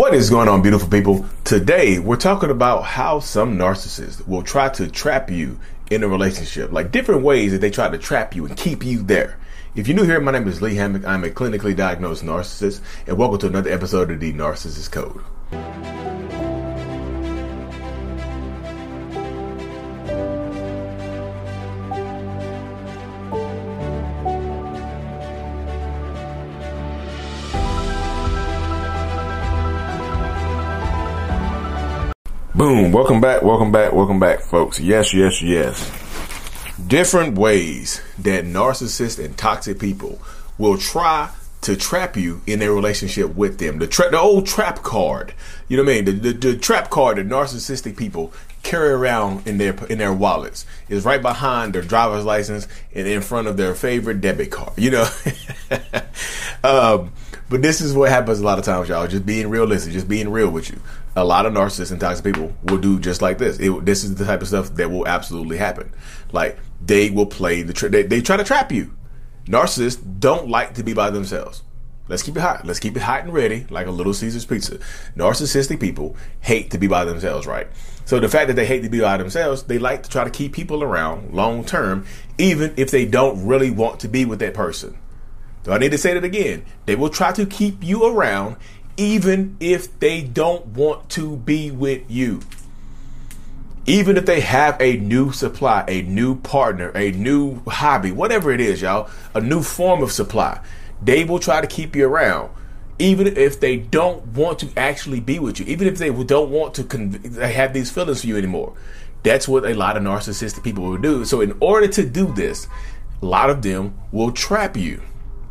What is going on, beautiful people? Today, we're talking about how some narcissists will try to trap you in a relationship, like different ways that they try to trap you and keep you there. If you're new here, my name is Lee Hammock. I'm a clinically diagnosed narcissist, and welcome to another episode of The Narcissist Code. Boom. Welcome back, folks. Yes. Different ways that narcissists and toxic people will try to trap you in a relationship with them. The old trap card. You know what I mean? The trap card that narcissistic people carry around in their wallets is right behind their driver's license and in front of their favorite debit card. You know? But this is what happens a lot of times, y'all. Just being realistic, just being real with you. A lot of narcissists and toxic people will do just like this. This is the type of stuff that will absolutely happen. Like, they will play they try to trap you. Narcissists don't like to be by themselves. Let's keep it hot. Let's keep it hot and ready, like a Little Caesars pizza. Narcissistic people hate to be by themselves, right? So the fact that they hate to be by themselves, they like to try to keep people around long term, even if they don't really want to be with that person. So I need to say that again. They will try to keep you around even if they don't want to be with you. Even if they have a new supply, a new partner, a new hobby, whatever it is, y'all, a new form of supply, they will try to keep you around. Even if they don't want to actually be with you, even if they don't want to have these feelings for you anymore. That's what a lot of narcissistic people will do. So in order to do this, a lot of them will trap you.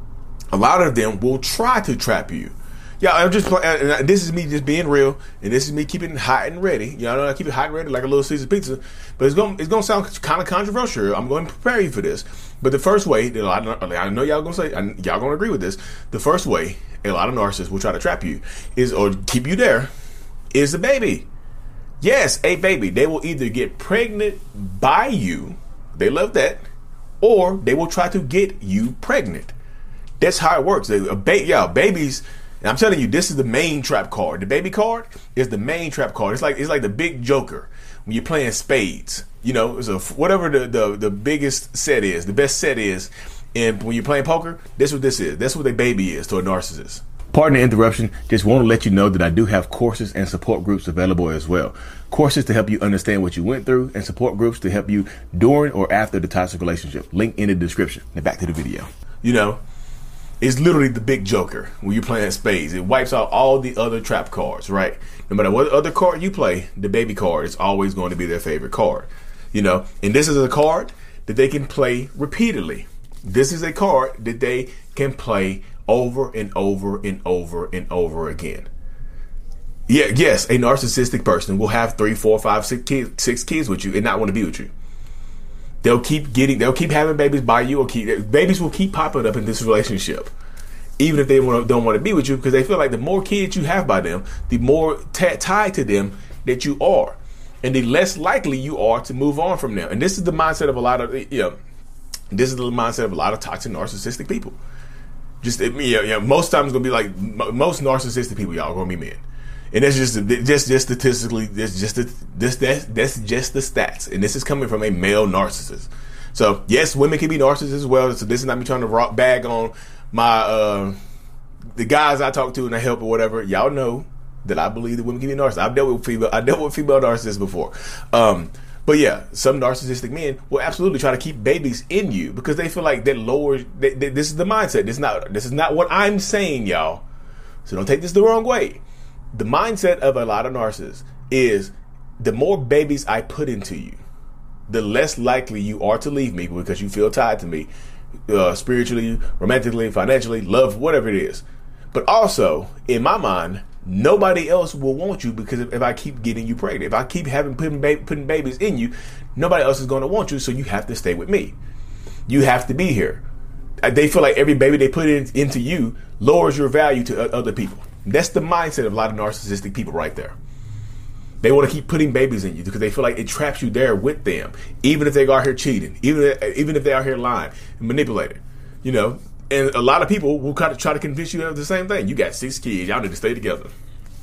A lot of them will try to trap you. Yeah, I'm just playing. This is me just being real, and this is me keeping it hot and ready. You know, I keep it hot and ready like a Little Caesars pizza, but it's gonna sound kind of controversial. I'm going to prepare you for this. But the first way that I know y'all gonna say, y'all gonna agree with this. The first way a lot of narcissists will try to trap you or keep you there is a baby. Yes, a baby. They will either get pregnant by you. They love that, or they will try to get you pregnant. That's how it works. Babies. And I'm telling you, this is the main trap card. The baby card is the main trap card. It's like the big joker when you're playing spades. You know, so whatever the biggest set is, the best set is, and when you're playing poker, that's what this is. That's what a baby is to a narcissist. Pardon the interruption. Just want to let you know that I do have courses and support groups available as well. Courses to help you understand what you went through, and support groups to help you during or after the toxic relationship. Link in the description. Now back to the video. You know, it's literally the big joker when you're playing spades. It wipes out all the other trap cards, right? No matter what other card you play, the baby card is always going to be their favorite card. You know, and this is a card that they can play repeatedly. This is a card that they can play over and over and over and over again. Yeah, yes, a narcissistic person will have 3, 4, 5, 6 kids with you and not want to be with you. They'll keep having babies by you, babies will keep popping up in this relationship, even if they don't want to be with you, because they feel like the more kids you have by them, the more tied to them that you are, and the less likely you are to move on from them. And this is the mindset of a lot of toxic narcissistic people. Most times it's gonna be like most narcissistic people, y'all, are gonna be men. And that's just statistically, that's just the stats. And this is coming from a male narcissist. So yes, women can be narcissists as well. So this is not me trying to bag on my the guys I talk to and I help or whatever. Y'all know that I believe that women can be narcissists. I dealt with female narcissists before. But yeah, some narcissistic men will absolutely try to keep babies in you because they feel like that lowers. This is the mindset. This is not what I'm saying, y'all. So don't take this the wrong way. The mindset of a lot of narcissists is the more babies I put into you, the less likely you are to leave me because you feel tied to me spiritually, romantically, financially, love, whatever it is. But also, in my mind, nobody else will want you because if I keep getting you pregnant, if I keep putting babies in you, nobody else is going to want you, so you have to stay with me. You have to be here. They feel like every baby they put into you lowers your value to other people. That's the mindset of a lot of narcissistic people right there. They want to keep putting babies in you because they feel like it traps you there with them, even if they go out here cheating, even if they are here lying and manipulating, you know. And a lot of people will try to convince you of the same thing. You got 6 kids, y'all need to stay together.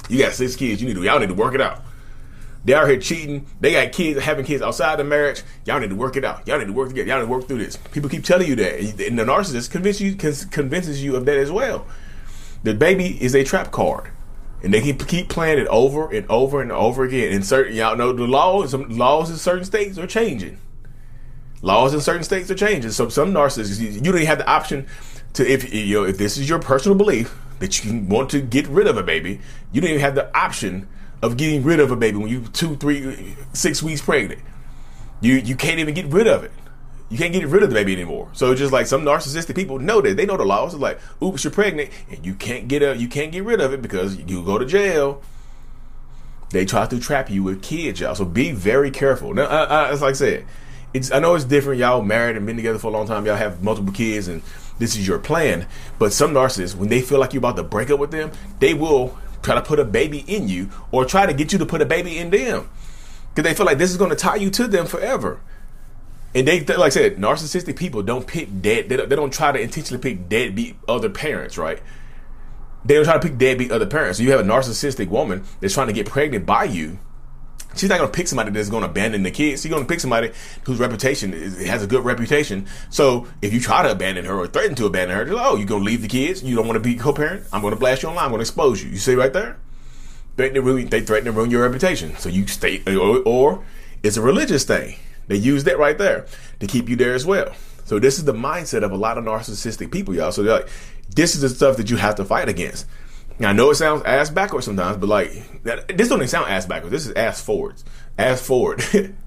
You got 6 kids. Y'all need to work it out. They out here cheating. They got kids, having kids outside the marriage. Y'all need to work it out. Y'all need to work together. Y'all need to work through this. People keep telling you that. And the narcissist convinces you of that as well. The baby is a trap card. And they keep playing it over and over and over again. And y'all know the laws in certain states are changing. Laws in certain states are changing. So some narcissists, you don't even have the option to, if this is your personal belief that you want to get rid of a baby, you don't even have the option of getting rid of a baby when you 2, 3, 6 weeks pregnant. You can't even get rid of it. You can't get rid of the baby anymore. So it's just like some narcissistic people know that. They know the laws. It's like, oops, you're pregnant and you can't get rid of it because you go to jail. They try to trap you with kids, y'all. So be very careful. Now, as like I said, I know it's different. Y'all married and been together for a long time. Y'all have multiple kids and this is your plan. But some narcissists, when they feel like you're about to break up with them, they will try to put a baby in you or try to get you to put a baby in them because they feel like this is going to tie you to them forever. And they, like I said, narcissistic people don't pick dead. They don't try to intentionally pick deadbeat other parents, right? They don't try to pick deadbeat other parents. So you have a narcissistic woman that's trying to get pregnant by you. She's not going to pick somebody that's going to abandon the kids. She's going to pick somebody whose reputation has a good reputation. So if you try to abandon her or threaten to abandon her, they're like, oh, you're going to leave the kids? You don't want to be co-parent? I'm going to blast you online. I'm going to expose you. You see right there? They threaten to ruin your reputation. So you stay, or it's a religious thing. They use that right there to keep you there as well. So this is the mindset of a lot of narcissistic people, y'all. So they're like, this is the stuff that you have to fight against. Now, I know it sounds ass backwards sometimes, but like, this don't even sound ass backwards. This is ass forwards. Ass forward.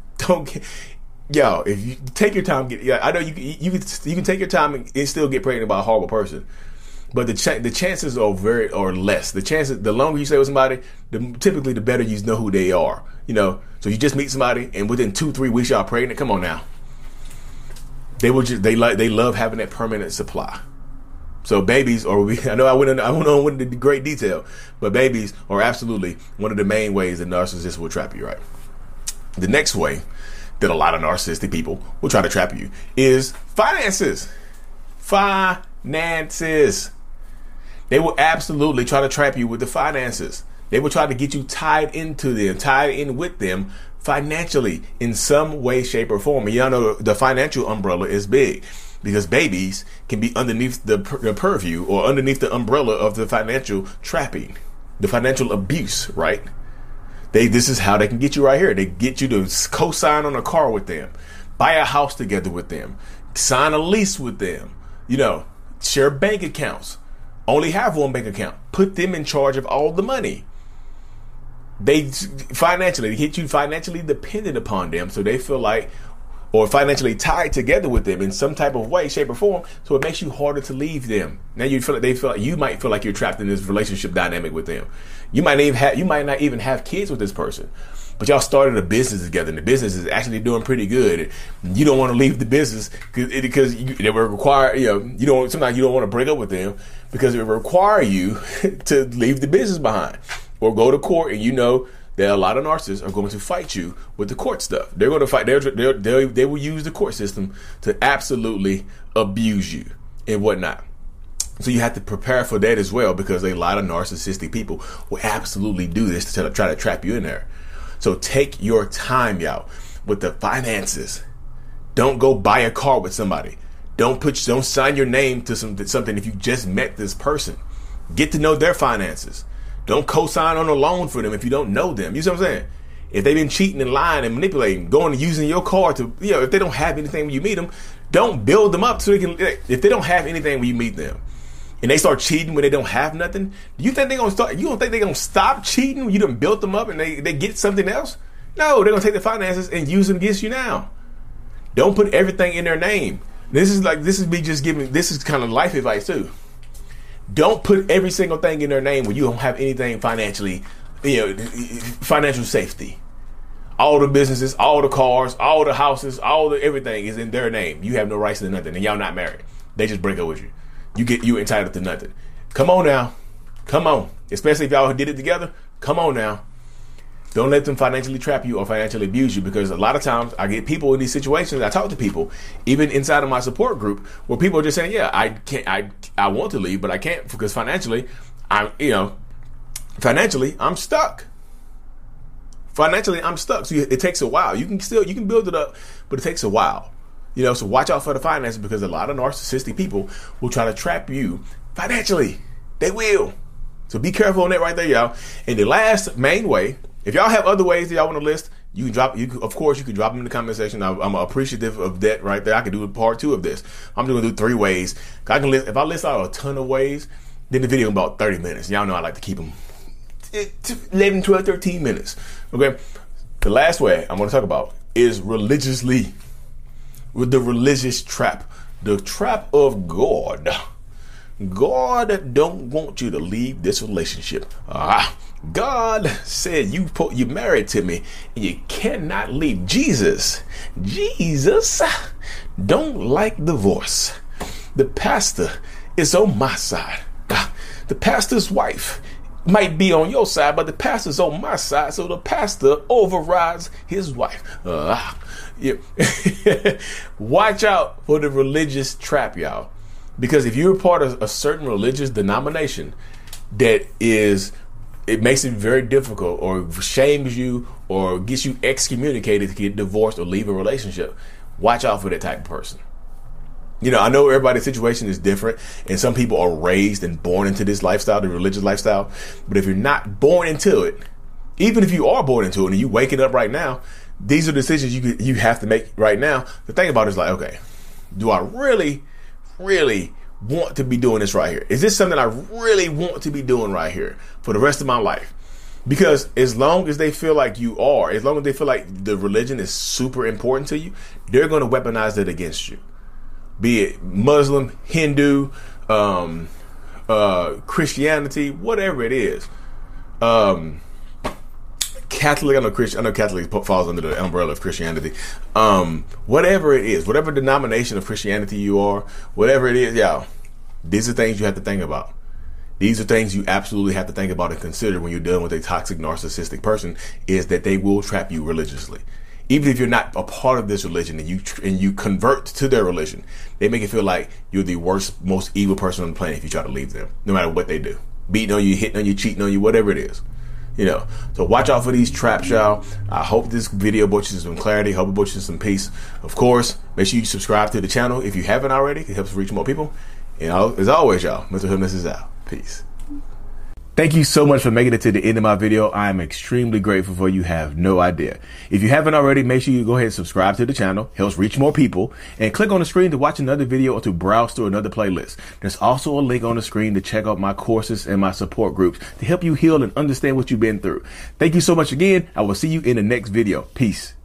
Y'all, if you take your time, I know you can take your time and still get pregnant by a horrible person. But the chances are less. The longer you stay with somebody, typically the better you know who they are. So you just meet somebody and within 2-3 weeks y'all pregnant. Come on now. They love having that permanent supply. So babies, I know I went into great detail, but babies are absolutely one of the main ways that narcissists will trap you, right? The next way that a lot of narcissistic people will try to trap you is finances. Finances. They will absolutely try to trap you with the finances. They will try to get you tied in with them financially in some way, shape, or form. And y'all know the financial umbrella is big because babies can be underneath the purview or underneath the umbrella of the financial trapping, the financial abuse, right? This is how they can get you right here. They get you to co-sign on a car with them, buy a house together with them, sign a lease with them, share bank accounts, only have one bank account, put them in charge of all the money. They get you financially dependent upon them, so they feel like, or financially tied together with them in some type of way, shape, or form, so it makes you harder to leave them. Now you might feel like you're trapped in this relationship dynamic with them. You might not even have kids with this person, but y'all started a business together, and the business is actually doing pretty good. You don't want to leave the business because they will require, sometimes you don't want to break up with them because it will require you to leave the business behind or go to court, and that a lot of narcissists are going to fight you with the court stuff. They're going to fight. They will use the court system to absolutely abuse you and whatnot. So you have to prepare for that as well, because a lot of narcissistic people will absolutely do this to try to trap you in there. So take your time, y'all, with the finances. Don't go buy a car with somebody. Don't sign your name to something if you just met this person. Get to know their finances. Don't co-sign on a loan for them if you don't know them. You see what I'm saying? If they've been cheating and lying and manipulating, going and using your car to, if they don't have anything when you meet them, don't build them up so they can. If they don't have anything when you meet them, and they start cheating when they don't have nothing, do you think they're gonna start? You don't think they're gonna stop cheating when you done built them up and they get something else? No, they're gonna take the finances and use them against you now. Don't put everything in their name. This is kind of life advice too. Don't put every single thing in their name when you don't have anything financially, financial safety. All the businesses, all the cars, all the houses, everything is in their name. You have no rights to nothing, and y'all not married. They just break up with you. You entitled to nothing. Come on now. Come on. Especially if y'all did it together. Come on now. Don't let them financially trap you or financially abuse you, because a lot of times I get people in these situations. I talk to people, even inside of my support group, where people are just saying, yeah, I want to leave, but I can't because financially, financially, I'm stuck. Financially, I'm stuck. So it takes a while. You can build it up, but it takes a while. You know, so watch out for the finances, because a lot of narcissistic people will try to trap you financially. They will. So be careful on that right there, y'all. And the last main way, if y'all have other ways that y'all want to list, you can drop. Of course, you can drop them in the comment section. I'm appreciative of that right there. I can do a part 2 of this. I'm just gonna do 3 ways. I can list. If I list out a ton of ways, then the video is about 30 minutes. Y'all know I like to keep them 11, 12, 13 minutes. Okay. The last way I'm going to talk about is religiously, with the religious trap, the trap of God. God don't want you to leave this relationship. God said you married to me and you cannot leave. Jesus don't like divorce. The pastor is on my side. The pastor's wife might be on your side, but the pastor's on my side, so the pastor overrides his wife. Yeah. Watch out for the religious trap, y'all. Because if you're part of a certain religious denomination that it makes it very difficult, or shames you, or gets you excommunicated to get divorced or leave a relationship, watch out for that type of person. You know, I know everybody's situation is different, and some people are raised and born into this lifestyle, the religious lifestyle. But if you're not born into it, even if you are born into it and you waking up right now, these are decisions you have to make right now. The thing about it is like, okay, do I really want to be doing this right here? Is this something I really want to be doing right here for the rest of my life? Because as long as they feel like as long as they feel like the religion is super important to you, they're going to weaponize it against you. Be it Muslim, Hindu, Christianity, whatever it is. Catholic, I know Catholic falls under the umbrella of Christianity. Whatever it is, whatever denomination of Christianity you are, whatever it is, y'all, these are things you have to think about. These are things you absolutely have to think about and consider when you're dealing with a toxic, narcissistic person, is that they will trap you religiously. Even if you're not a part of this religion and you convert to their religion, they make it feel like you're the worst, most evil person on the planet if you try to leave them, no matter what they do. Beating on you, hitting on you, cheating on you, whatever it is. You know, so watch out for these traps, y'all. I hope this video brought you some clarity. Hope it brought you some peace. Of course, make sure you subscribe to the channel if you haven't already. It helps reach more people. And as always, y'all, Mental Healness is out. Peace. Thank you so much for making it to the end of my video. I am extremely grateful for you. Have no idea. If you haven't already, make sure you go ahead and subscribe to the channel. Helps reach more people. And click on the screen to watch another video or to browse through another playlist. There's also a link on the screen to check out my courses and my support groups to help you heal and understand what you've been through. Thank you so much again. I will see you in the next video. Peace.